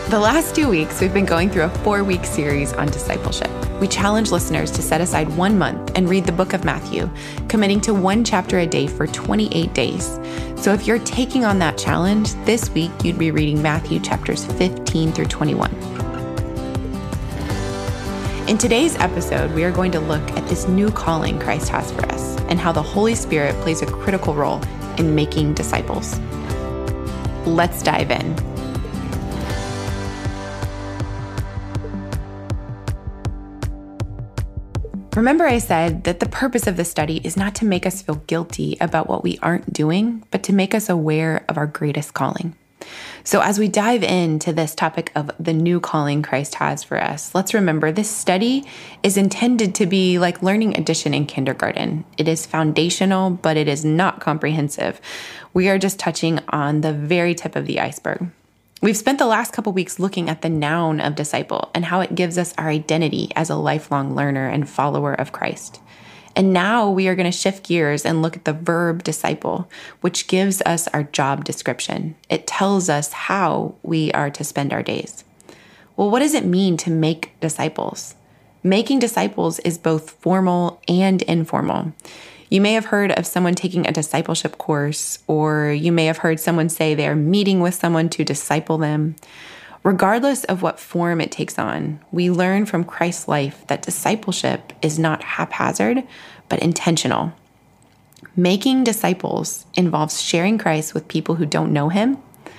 The last 2 weeks, we've been going through a 4-week series on discipleship. We challenge listeners to set aside 1 month and read the book of Matthew, committing to 1 chapter a day for 28 days. So if you're taking on that challenge, this week you'd be reading Matthew chapters 15 through 21. In today's episode, we are going to look at this new calling Christ has for us and how the Holy Spirit plays a critical role in making disciples. Let's dive in. Remember, I said that the purpose of this study is not to make us feel guilty about what we aren't doing, but to make us aware of our greatest calling. So as we dive into this topic of the new calling Christ has for us, let's remember this study is intended to be like learning addition in kindergarten. It is foundational, but it is not comprehensive. We are just touching on the very tip of the iceberg. We've spent the last couple weeks looking at the noun of disciple and how it gives us our identity as a lifelong learner and follower of Christ. And now we are going to shift gears and look at the verb disciple, which gives us our job description. It tells us how we are to spend our days. Well, what does it mean to make disciples? Making disciples is both formal and informal. You may have heard of someone taking a discipleship course, or you may have heard someone say they are meeting with someone to disciple them. Regardless of what form it takes on, we learn from Christ's life that discipleship is not haphazard, but intentional. Making disciples involves sharing Christ with people who don't know him,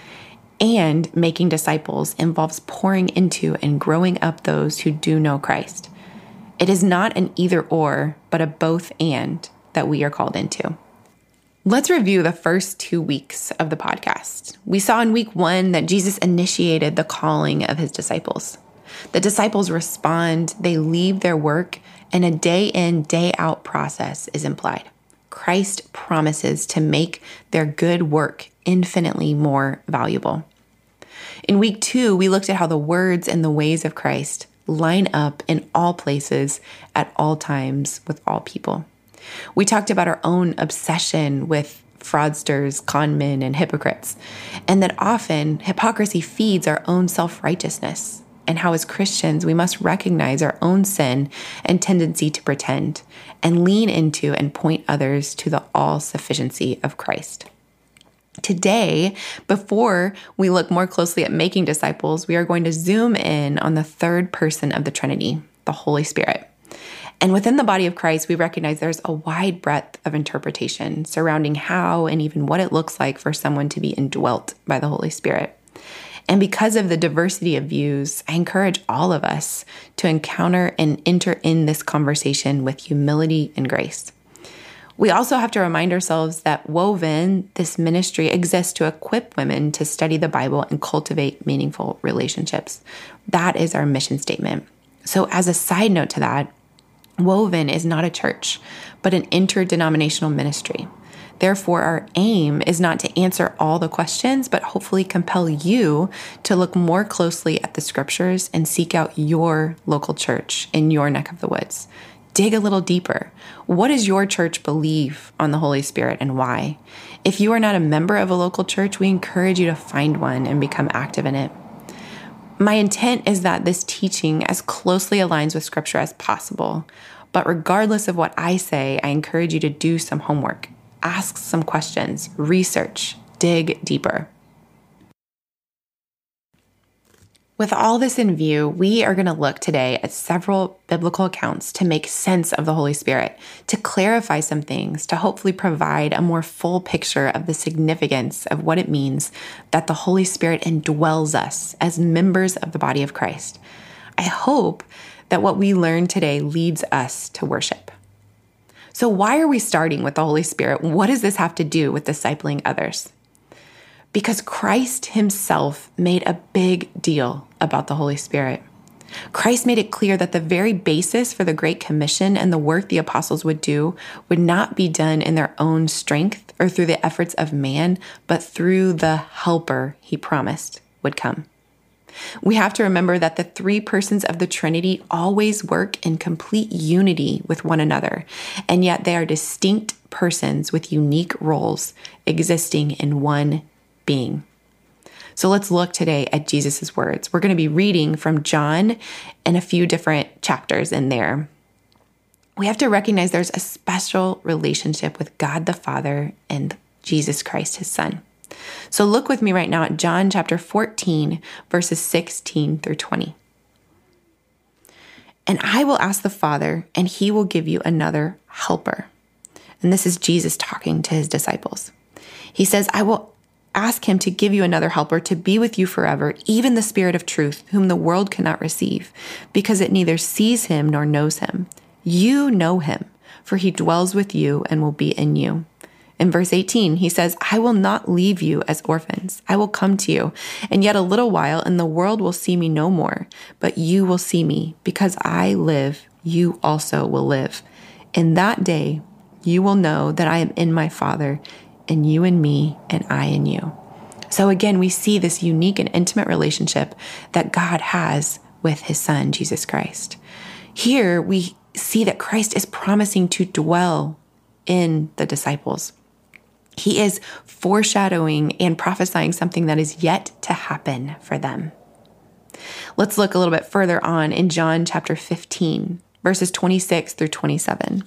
and making disciples involves pouring into and growing up those who do know Christ. It is not an either or, but a both and that we are called into. Let's review the first 2 weeks of the podcast. We saw in week 1 that Jesus initiated the calling of his disciples. The disciples respond, they leave their work, and a day in, day out process is implied. Christ promises to make their good work infinitely more valuable. In week 2, we looked at how the words and the ways of Christ line up in all places, at all times, with all people. We talked about our own obsession with fraudsters, conmen, and hypocrites, and that often hypocrisy feeds our own self-righteousness, and how as Christians we must recognize our own sin and tendency to pretend, and lean into and point others to the all-sufficiency of Christ. Today, before we look more closely at making disciples, we are going to zoom in on the third person of the Trinity, the Holy Spirit. And within the body of Christ, we recognize there's a wide breadth of interpretation surrounding how and even what it looks like for someone to be indwelt by the Holy Spirit. And because of the diversity of views, I encourage all of us to encounter and enter in this conversation with humility and grace. We also have to remind ourselves that woven, this ministry exists to equip women to study the Bible and cultivate meaningful relationships. That is our mission statement. So as a side note to that, Woven is not a church, but an interdenominational ministry. Therefore, our aim is not to answer all the questions, but hopefully compel you to look more closely at the scriptures and seek out your local church in your neck of the woods. Dig a little deeper. What does your church believe on the Holy Spirit and why? If you are not a member of a local church, we encourage you to find one and become active in it. My intent is that this teaching as closely aligns with Scripture as possible, but regardless of what I say, I encourage you to do some homework, ask some questions, research, dig deeper. With all this in view, we are going to look today at several biblical accounts to make sense of the Holy Spirit, to clarify some things, to hopefully provide a more full picture of the significance of what it means that the Holy Spirit indwells us as members of the body of Christ. I hope that what we learn today leads us to worship. So why are we starting with the Holy Spirit? What does this have to do with discipling others? Because Christ himself made a big deal about the Holy Spirit. Christ made it clear that the very basis for the Great Commission and the work the apostles would do would not be done in their own strength or through the efforts of man, but through the helper he promised would come. We have to remember that the 3 persons of the Trinity always work in complete unity with one another, and yet they are distinct persons with unique roles existing in one being. So let's look today at Jesus' words. We're going to be reading from John and a few different chapters in there. We have to recognize there's a special relationship with God the Father and Jesus Christ, his Son. So look with me right now at John chapter 14, verses 16 through 20. And I will ask the Father, and he will give you another helper. And this is Jesus talking to his disciples. He says, I will ask him to give you another helper to be with you forever, even the Spirit of truth, whom the world cannot receive, because it neither sees him nor knows him. You know him, for he dwells with you and will be in you. In verse 18, he says, I will not leave you as orphans. I will come to you. And yet a little while, and the world will see me no more. But you will see me. Because I live, you also will live. In that day, you will know that I am in my Father, and you in me, and I in you. So again, we see this unique and intimate relationship that God has with his Son, Jesus Christ. Here, we see that Christ is promising to dwell in the disciples. He is foreshadowing and prophesying something that is yet to happen for them. Let's look a little bit further on in John chapter 15, verses 26 through 27.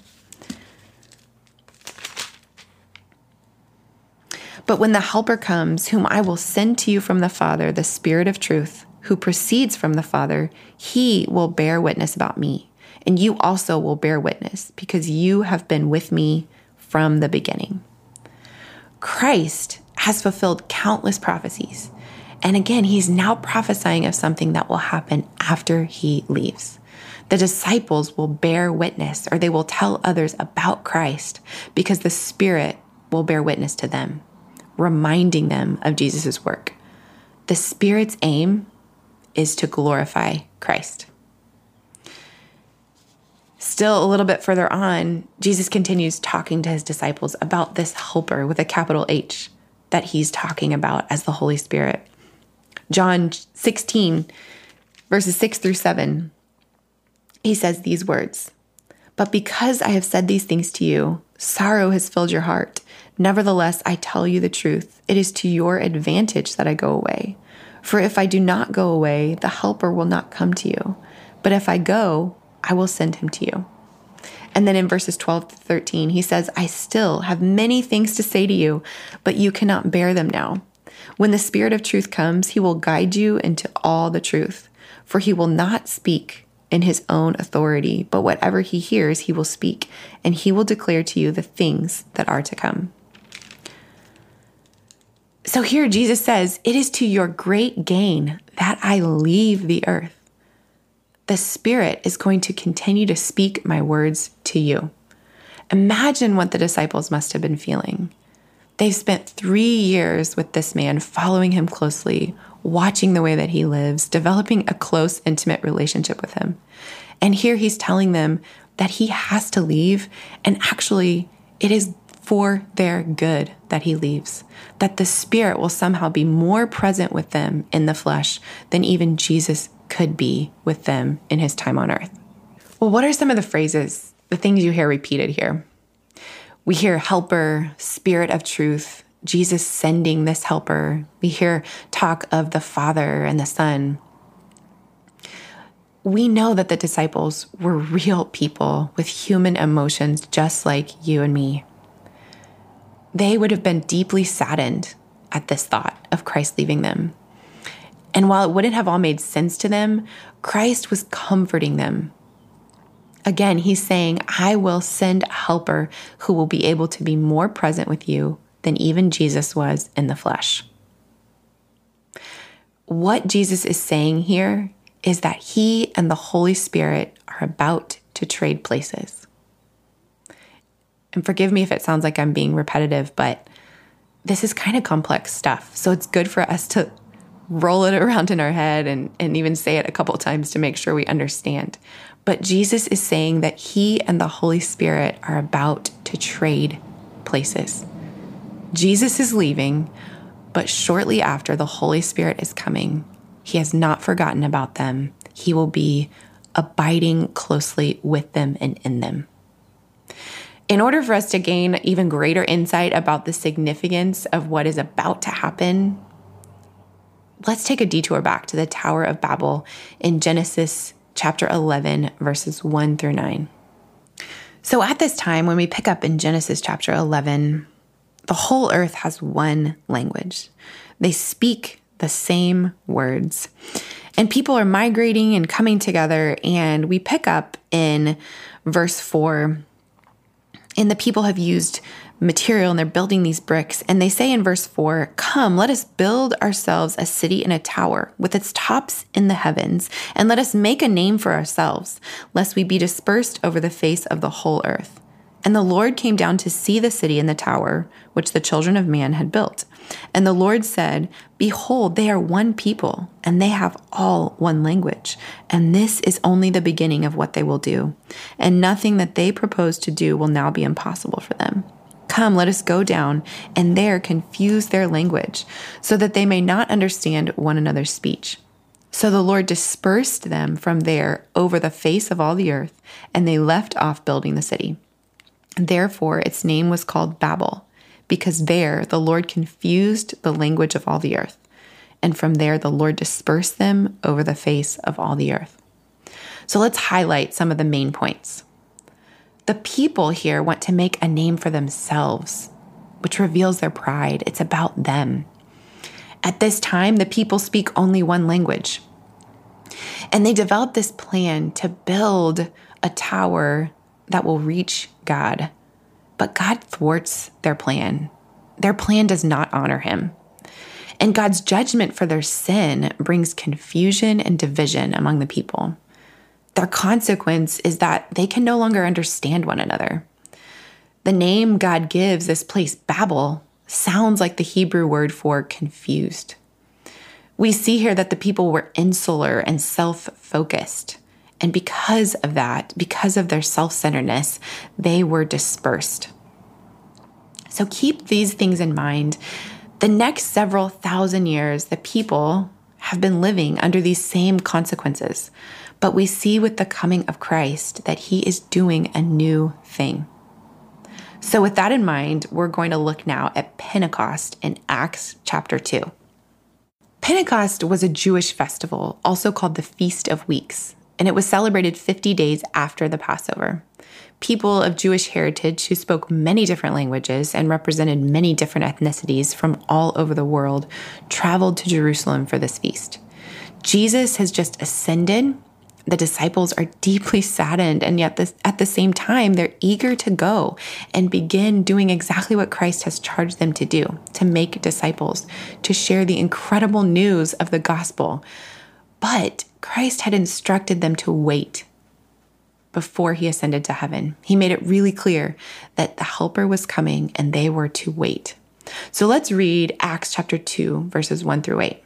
But when the Helper comes, whom I will send to you from the Father, the Spirit of truth, who proceeds from the Father, he will bear witness about me. And you also will bear witness, because you have been with me from the beginning. Christ has fulfilled countless prophecies. And again, he's now prophesying of something that will happen after he leaves. The disciples will bear witness, or they will tell others about Christ, because the Spirit will bear witness to them, reminding them of Jesus' work. The Spirit's aim is to glorify Christ. Still a little bit further on, Jesus continues talking to his disciples about this helper with a capital H that he's talking about as the Holy Spirit. John 16, verses 6 through 7, he says these words, But because I have said these things to you, sorrow has filled your heart. Nevertheless, I tell you the truth. It is to your advantage that I go away. For if I do not go away, the Helper will not come to you. But if I go, I will send him to you. And then in verses 12 to 13, he says, I still have many things to say to you, but you cannot bear them now. When the Spirit of truth comes, he will guide you into all the truth. For he will not speak in his own authority, but whatever he hears, he will speak, and he will declare to you the things that are to come. So here Jesus says, it is to your great gain that I leave the earth. The Spirit is going to continue to speak my words to you. Imagine what the disciples must have been feeling. They've spent 3 years with this man, following him closely, watching the way that he lives, developing a close, intimate relationship with him. And here he's telling them that he has to leave, and actually it is for their good that he leaves, that the Spirit will somehow be more present with them in the flesh than even Jesus could be with them in his time on earth. Well, what are some of the phrases, the things you hear repeated here? We hear helper, Spirit of truth, Jesus sending this helper. We hear talk of the Father and the Son. We know that the disciples were real people with human emotions just like you and me. They would have been deeply saddened at this thought of Christ leaving them. And while it wouldn't have all made sense to them, Christ was comforting them. Again, he's saying, I will send a helper who will be able to be more present with you than even Jesus was in the flesh. What Jesus is saying here is that he and the Holy Spirit are about to trade places. And forgive me if it sounds like I'm being repetitive, but this is kind of complex stuff. So it's good for us to roll it around in our head and even say it a couple times to make sure we understand. But Jesus is saying that he and the Holy Spirit are about to trade places. Jesus is leaving, but shortly after, the Holy Spirit is coming. He has not forgotten about them. He will be abiding closely with them and in them. In order for us to gain even greater insight about the significance of what is about to happen, let's take a detour back to the Tower of Babel in Genesis chapter 11, verses 1 through 9. So at this time, when we pick up in Genesis chapter 11, the whole earth has one language. They speak the same words. And people are migrating and coming together. And we pick up in verse 4, and the people have used material and they're building these bricks. And they say in verse 4, "Come, let us build ourselves a city and a tower with its tops in the heavens, and let us make a name for ourselves, lest we be dispersed over the face of the whole earth." And the Lord came down to see the city and the tower, which the children of man had built. And the Lord said, "Behold, they are one people, and they have all one language. And this is only the beginning of what they will do. And nothing that they propose to do will now be impossible for them. Come, let us go down, and there confuse their language, so that they may not understand one another's speech." So the Lord dispersed them from there over the face of all the earth, and they left off building the city. Therefore, its name was called Babel, because there the Lord confused the language of all the earth. And from there, the Lord dispersed them over the face of all the earth. So let's highlight some of the main points. The people here want to make a name for themselves, which reveals their pride. It's about them. At this time, the people speak only one language. And they developed this plan to build a tower that will reach God. But God thwarts their plan. Their plan does not honor him. And God's judgment for their sin brings confusion and division among the people. Their consequence is that they can no longer understand one another. The name God gives this place, Babel, sounds like the Hebrew word for confused. We see here that the people were insular and self-focused. And because of that, because of their self-centeredness, they were dispersed. So keep these things in mind. The next several thousand years, the people have been living under these same consequences. But we see with the coming of Christ that he is doing a new thing. So with that in mind, we're going to look now at Pentecost in Acts chapter 2. Pentecost was a Jewish festival, also called the Feast of Weeks, and it was celebrated 50 days after the Passover. People of Jewish heritage who spoke many different languages and represented many different ethnicities from all over the world traveled to Jerusalem for this feast. Jesus has just ascended. The disciples are deeply saddened, and yet at the same time, they're eager to go and begin doing exactly what Christ has charged them to do, to make disciples, to share the incredible news of the gospel. But Christ had instructed them to wait before he ascended to heaven. He made it really clear that the Helper was coming and they were to wait. So let's read Acts chapter 2, verses 1 through 8.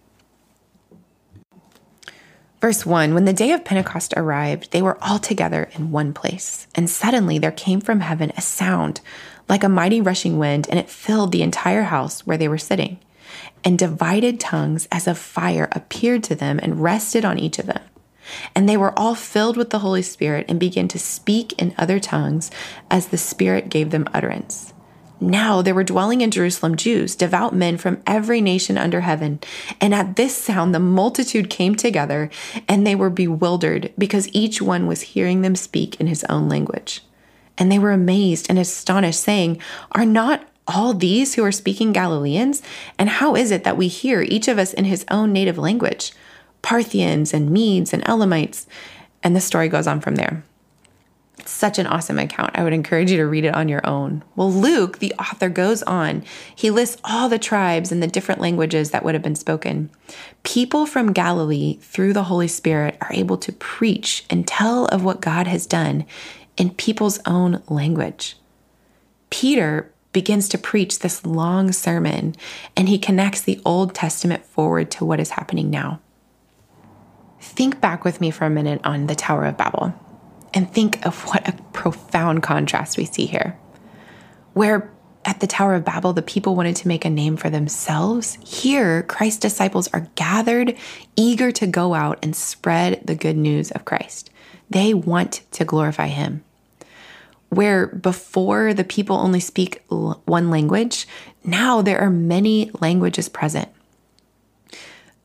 Verse 1, when the day of Pentecost arrived, they were all together in one place. And suddenly there came from heaven a sound like a mighty rushing wind, and it filled the entire house where they were sitting. And divided tongues as of fire appeared to them and rested on each of them. And they were all filled with the Holy Spirit and began to speak in other tongues as the Spirit gave them utterance. Now there were dwelling in Jerusalem Jews, devout men from every nation under heaven. And at this sound, the multitude came together, and they were bewildered because each one was hearing them speak in his own language. And they were amazed and astonished, saying, "Are not all these who are speaking Galileans? And how is it that we hear each of us in his own native language? Parthians and Medes and Elamites." And the story goes on from there. It's such an awesome account. I would encourage you to read it on your own. Well, Luke, the author, goes on. He lists all the tribes and the different languages that would have been spoken. People from Galilee, through the Holy Spirit, are able to preach and tell of what God has done in people's own language. Peter begins to preach this long sermon, and he connects the Old Testament forward to what is happening now. Think back with me for a minute on the Tower of Babel. And think of what a profound contrast we see here. Where at the Tower of Babel, the people wanted to make a name for themselves. Here, Christ's disciples are gathered, eager to go out and spread the good news of Christ. They want to glorify him. Where before the people only speak one language, now there are many languages present.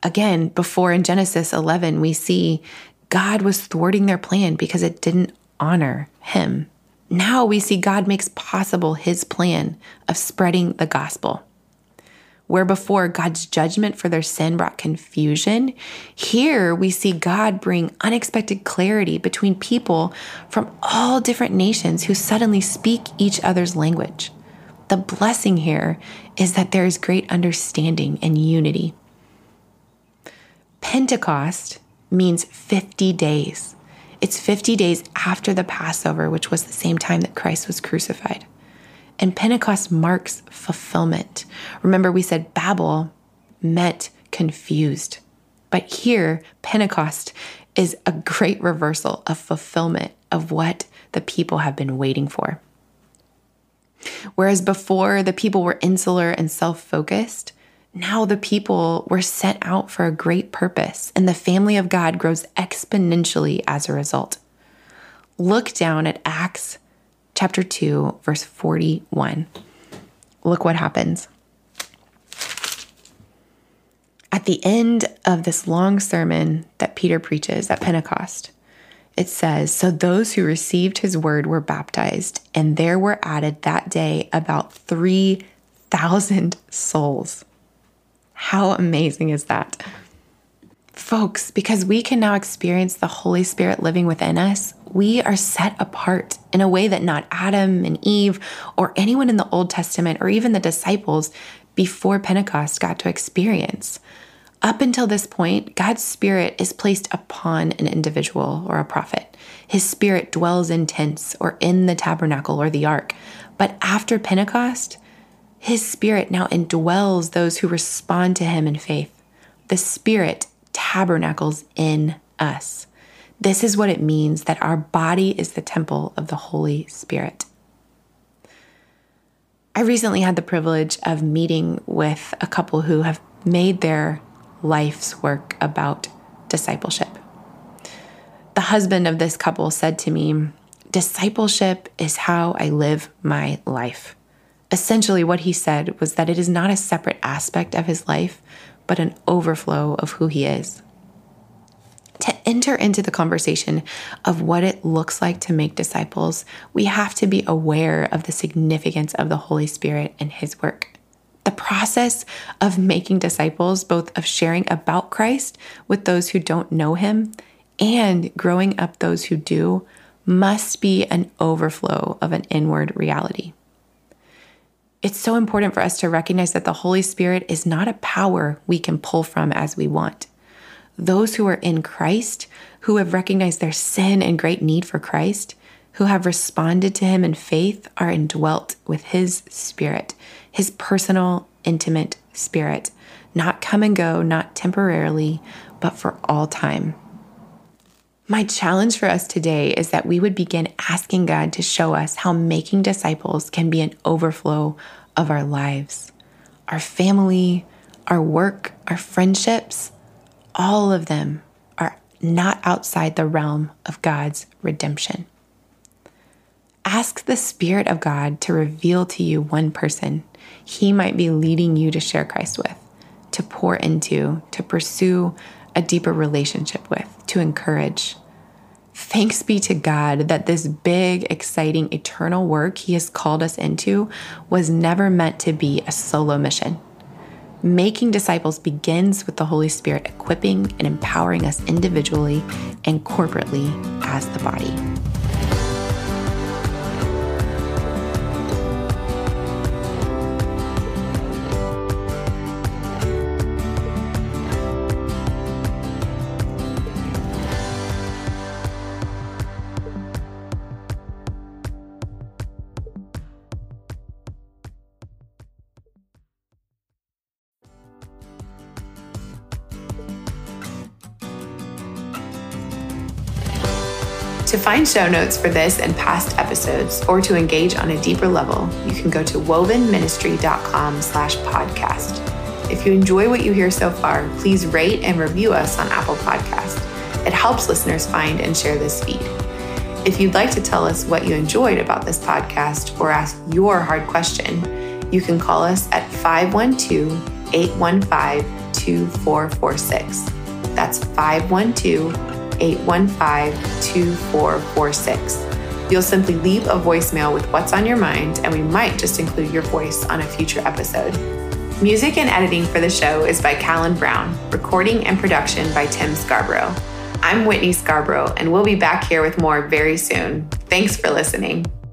Again, before in Genesis 11, we see God was thwarting their plan because it didn't honor him. Now we see God makes possible his plan of spreading the gospel. Where before God's judgment for their sin brought confusion, here we see God bring unexpected clarity between people from all different nations who suddenly speak each other's language. The blessing here is that there is great understanding and unity. Pentecost means 50 days. It's 50 days after the Passover, which was the same time that Christ was crucified. And Pentecost marks fulfillment. Remember, we said Babel meant confused. But here, Pentecost is a great reversal of fulfillment of what the people have been waiting for. Whereas before the people were insular and self-focused, now the people were sent out for a great purpose, and the family of God grows exponentially as a result. Look down at Acts chapter 2, verse 41. Look what happens. At the end of this long sermon that Peter preaches at Pentecost, it says, "So those who received his word were baptized, and there were added that day about 3,000 souls." How amazing is that? Folks, because we can now experience the Holy Spirit living within us, we are set apart in a way that not Adam and Eve or anyone in the Old Testament or even the disciples before Pentecost got to experience. Up until this point, God's Spirit is placed upon an individual or a prophet. His Spirit dwells in tents or in the tabernacle or the ark. But after Pentecost, his Spirit now indwells those who respond to him in faith. The Spirit tabernacles in us. This is what it means that our body is the temple of the Holy Spirit. I recently had the privilege of meeting with a couple who have made their life's work about discipleship. The husband of this couple said to me, "Discipleship is how I live my life." Essentially, what he said was that it is not a separate aspect of his life, but an overflow of who he is. To enter into the conversation of what it looks like to make disciples, we have to be aware of the significance of the Holy Spirit and his work. The process of making disciples, both of sharing about Christ with those who don't know him and growing up those who do, must be an overflow of an inward reality. It's so important for us to recognize that the Holy Spirit is not a power we can pull from as we want. Those who are in Christ, who have recognized their sin and great need for Christ, who have responded to him in faith, are indwelt with his Spirit, his personal, intimate Spirit, not come and go, not temporarily, but for all time. My challenge for us today is that we would begin asking God to show us how making disciples can be an overflow of our lives, our family, our work, our friendships. All of them are not outside the realm of God's redemption. Ask the Spirit of God to reveal to you one person he might be leading you to share Christ with, to pour into, to pursue a deeper relationship with, to encourage. Thanks be to God that this big, exciting, eternal work he has called us into was never meant to be a solo mission. Making disciples begins with the Holy Spirit equipping and empowering us individually and corporately as the body. To find show notes for this and past episodes, or to engage on a deeper level, you can go to wovenministry.com/podcast. If you enjoy what you hear so far, please rate and review us on Apple Podcasts. It helps listeners find and share this feed. If you'd like to tell us what you enjoyed about this podcast or ask your hard question, you can call us at 512-815-2000. 512-815-2446. That's 512-815-2446. You'll simply leave a voicemail with what's on your mind, and we might just include your voice on a future episode. Music and editing for the show is by Callan Brown, recording and production by Tim Scarborough. I'm Whitney Scarborough, and we'll be back here with more very soon. Thanks for listening.